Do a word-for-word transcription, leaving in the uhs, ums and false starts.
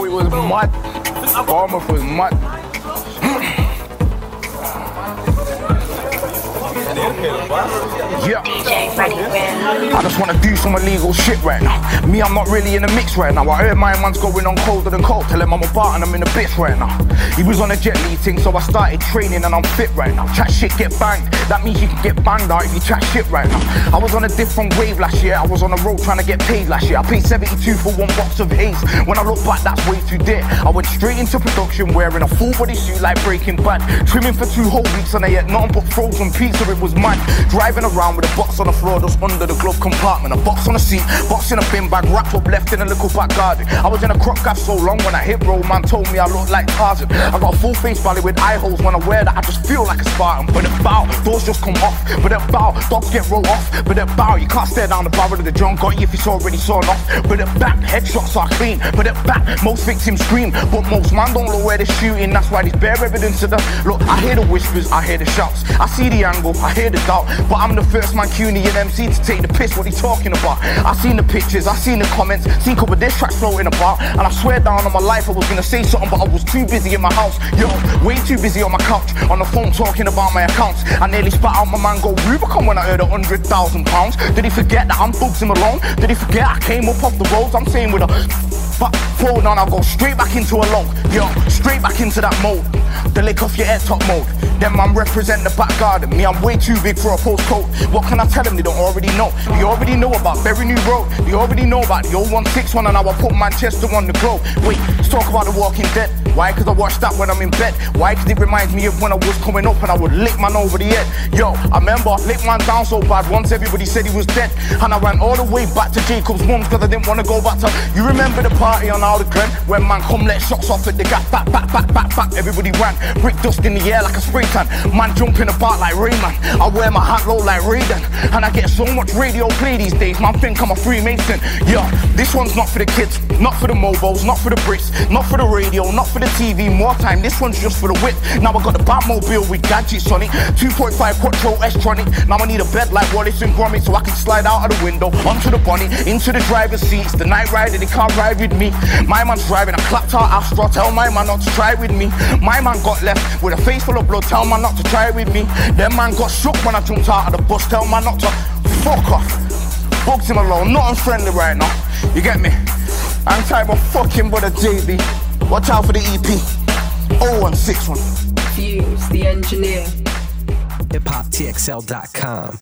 it was mad. Bournemouth was mad. Yeah. I just wanna do some illegal shit right now. Me, I'm not really in the mix right now. I heard my man's going on colder than cold. Tell him I'm about and I'm in the bits right now. He was on a jet Li thing, so I started training and I'm fit right now. Chat shit, get banged. That means you can get banged out if you chat shit right now. I was on a different wave last year. I was on the road trying to get paid last year. I paid seventy-two for one box of haze. When I look back, that's way too dear. I went straight into production wearing a full body suit like Breaking Bad. Trimming for two whole weeks and I ate nothing but frozen pizza. It was mad. Driving around with a box on the floor just under the glove compartment. A box on the seat, box in a bin bag, wrapped up left in a little back garden. I was in a crop gaff so long when I hit roll, man told me I look like Tarzan. I got a full face belly with eye holes. When I wear that I just feel like a Spartan. But it bow, doors just come off. But it bow, dogs get rolled off. But it bow, you can't stare down the barrel of the drum. Got you if it's already sawn off. But it back, headshots are clean. But it back, most victims scream. But most man don't know where they're shooting. That's why there's bare evidence of the look. I hear the whispers, I hear the shouts. I see the angle, I hear the doubt. But I'm the first man C U N Y and M C to take the piss. What he talking about? I seen the pictures, I seen the comments, seen a couple of diss tracks floating about. And I swear down on my life I was gonna say something, but I was too busy in my house. Yo, way too busy on my couch, on the phone talking about my accounts. I nearly spat out my mango Rubicon when I heard a hundred thousand pounds. Did he forget that I'm Bugsy Malone? Did he forget I came up off the roads? I'm saying with a fuck phone on, I'll go straight back into a log. Yo, straight back into that mode. The lick off your head top mode. Then man represent the back garden. Me, I'm way too big for a postcode. What can I tell them? They don't already know. They already know about Berry New Road. They already know about the old one six one and how I put Manchester on the globe. Wait, let's talk about The Walking Dead. Why? Cause I watch that when I'm in bed. Why? Cause it reminds me of when I was coming up and I would lick man over the head. Yo, I remember lick man down so bad once everybody said he was dead. And I ran all the way back to Jacob's mum's cause I didn't want to go back to. You remember the party on Alder Glen? When man come let shots off at the gap. Back, back, back, back, back. Everybody ran. Brick dust in the air like a spray tan. Man jumping about like Rayman. I wear my hat low like Raiden. And I get so much radio play these days. Man think I'm a Freemason. Yo, this one's not for the kids. Not for the mobos, not for the bricks. Not for the radio, not for the T V. More time, this one's just for the whip. Now I got the Batmobile with gadgets on it. two point five Quattro S-Tronic. Now I need a bed like Wallace and Gromit so I can slide out of the window. Onto the bonnet, into the driver's seats. The night rider, they can't ride with me. My man's driving a clapped out Astra. Tell my man not to try with me. My man got left with a face full of blood. Tell man not to try with me. Then man got shook when I jumped out of the bus. Tell man not to fuck off. Bugsy Malone, not unfriendly right now. You get me? I'm type of fucking brother J B. Watch out for the E P. oh one six one. Fuse, the engineer. hip hop T X L dot com.